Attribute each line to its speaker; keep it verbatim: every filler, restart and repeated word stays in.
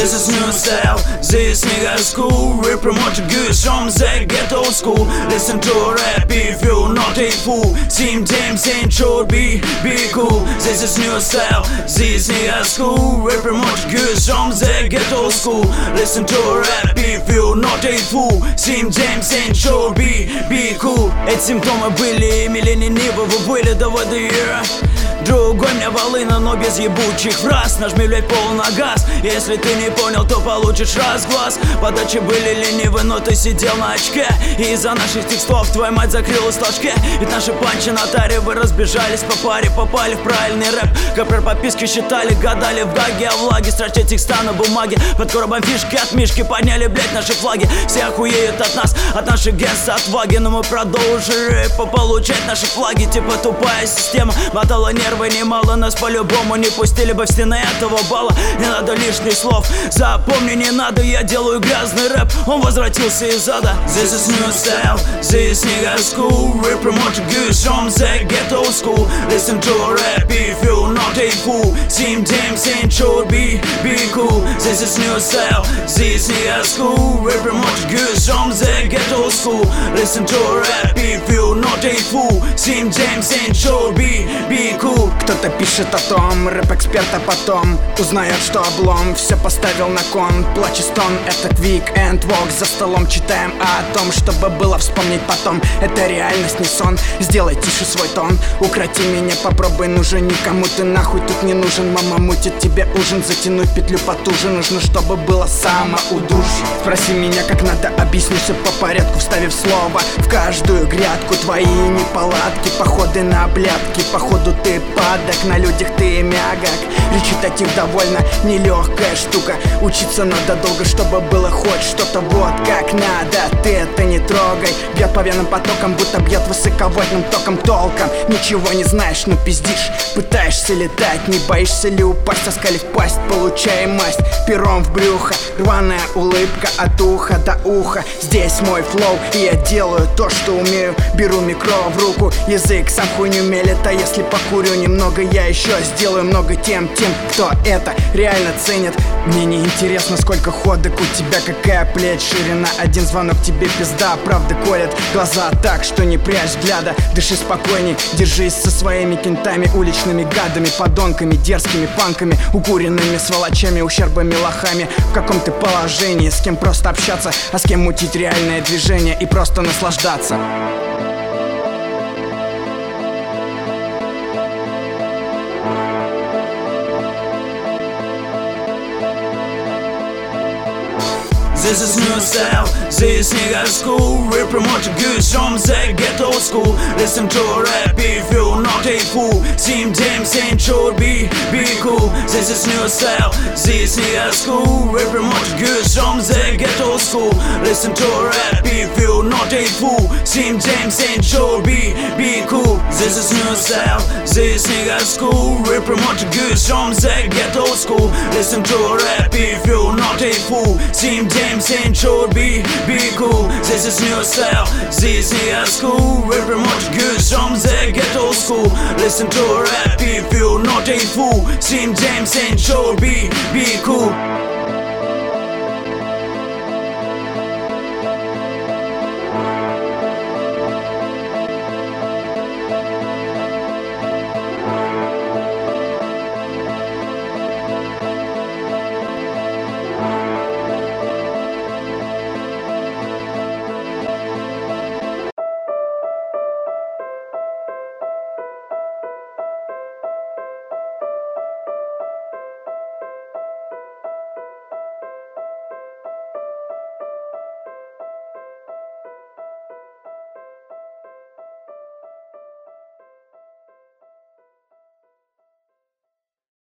Speaker 1: This is new style, this nigga school. We promote the goods from the ghetto school. Listen to rap if you not a fool. Team James ain't sure be, be cool. This is new style, this nigga school. We promote the goods from the ghetto school. Listen to rap if you not a fool. Team James ain't sure be, be cool. Эти симптомы были, имели ленивы, вы были до воды. Другой мне волына, но без ебучих фраз. Нажми, блядь, пол на газ. Если ты не понял, то получишь разглаз. Подачи были ленивы, но ты сидел на очке. И из-за наших текстов твоя мать закрылась в ложке. Ведь наши панчи на таре, вы разбежались по паре. Попали в правильный рэп. КПР подписки считали, гадали в гаге. А влаги строчат текста на бумаге. Под коробом фишки от Мишки подняли, блядь, наши флаги. Все охуеют от нас, от наших генс отваги. Но мы продолжили получать наши флаги. Типа тупая система, мотала нервы немало. Нас по-любому не пустили бы в стены этого бала. Не надо лишних слов, запомни, не надо. Я делаю грязный рэп, он возвратился из ада. This is new style, this nigga school. We promote the goods from the ghetto school. Listen to rap if you not a fool. Team James ain't sure be, be cool. This is new style, this nigga school. We promote the goods from the ghetto school. Listen to rap if you not a fool. Team James ain't sure be, be cool.
Speaker 2: Кто-то пишет о том, рэп-эксперт, а потом узнает, что облом все поставил на кон. Плач и стон, это Quick and Walk. За столом читаем о том, чтобы было вспомнить потом. Это реальность, не сон, сделай тише свой тон. Укроти меня, попробуй, нужен никому ты нахуй тут не нужен. Мама мутит тебе ужин, затянуть петлю потуже. Нужно, чтобы было самоудушье. Спроси меня, как надо, объясню все по порядку, вставив слово в каждую грядку. Твои неполадки, походы на облядки. Походу ты падок, на людях ты мягок. Речитатив довольно нелегкая штука. Учиться надо долго, чтобы было хоть что-то вот как надо. Ты это не трогай. Бьет по венам потоком, будто бьет высоковольтным током. Толком ничего не знаешь, но пиздишь. Пытаешься летать, не боишься ли упасть? Оскалив пасть, получай масть пером в брюхо. Рваная улыбка от уха до уха. Здесь мой флоу, и я делаю то, что умею. Беру микро в руку, язык сам хуйню мелет. А если покурю немного, я еще сделаю много тем, тем, кто это реально ценит. Мне не интересно, сколько ходок у тебя, какая плеть, ширина. Один звонок тебе пизда, правда колет глаза так, что не прячь взгляда. Дыши спокойней, держись со своими кентами, уличными гадами, подонками, дерзкими панками, укуренными сволочами, ущербами, лохами. В каком ты положении, с кем просто общаться, а с кем мутить реальное движение и просто наслаждаться.
Speaker 1: This is new style, this nigga school. We promote the goods from the ghetto school. Listen to rap if you not a fool. Team James ain't sure be, be cool. This is new style, this nigga school. We promote the goods from the ghetto school. Listen to rap if you not a fool. Team James ain't sure be, be cool. This is new style, this nigga school. We promote the goods from the ghetto school. Listen to rap if you not a fool. Team James ain't sure be, be cool. This is new style, this nigga school. We promote the goods from the ghetto school. Listen to rap if you not a fool. Team James ain't sure be, be cool.